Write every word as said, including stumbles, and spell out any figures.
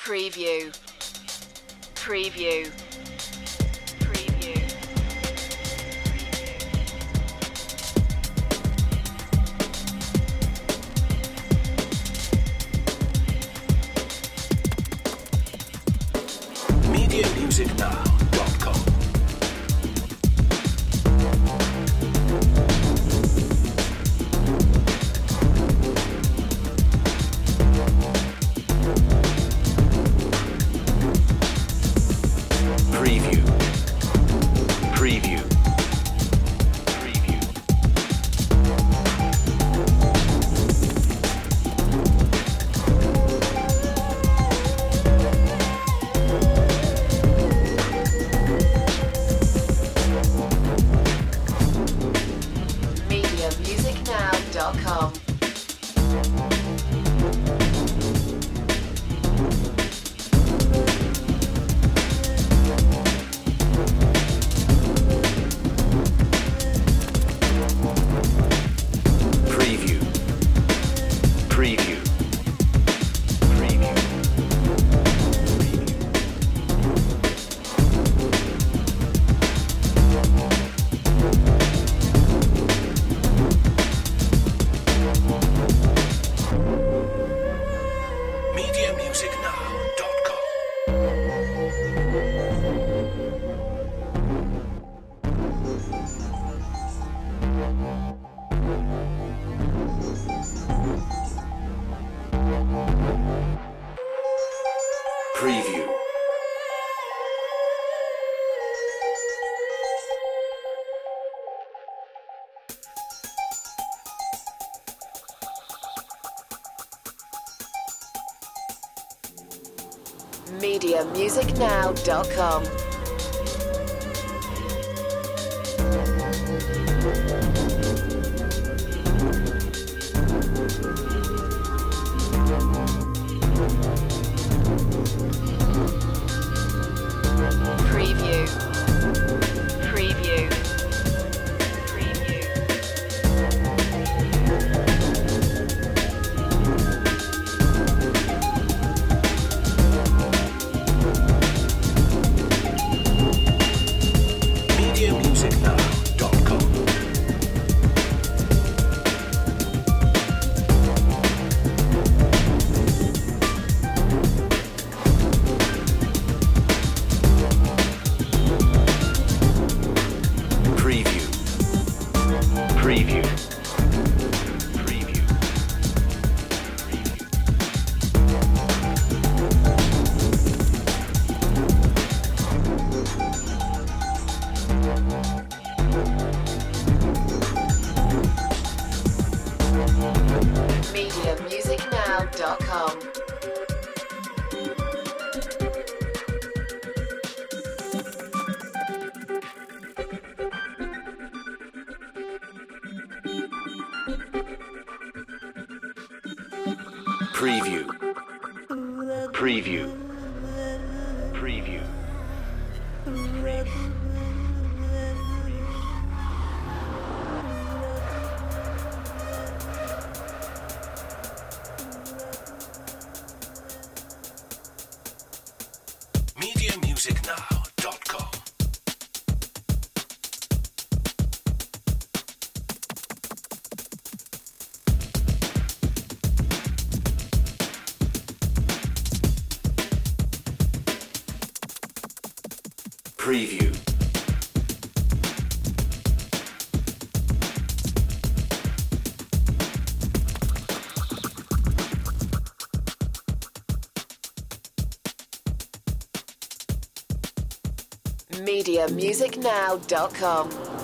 Preview. Preview. Preview. media music now dot com Preview. Preview. Preview. media music now dot com. Preview. Preview. Preview. media music now dot com Preview. media music now dot com. Preview. Preview. Preview. media music now dot com Preview. Preview. Preview. media music now dot com. Preview. Preview. Preview. media music now dot com Preview. media music now dot com.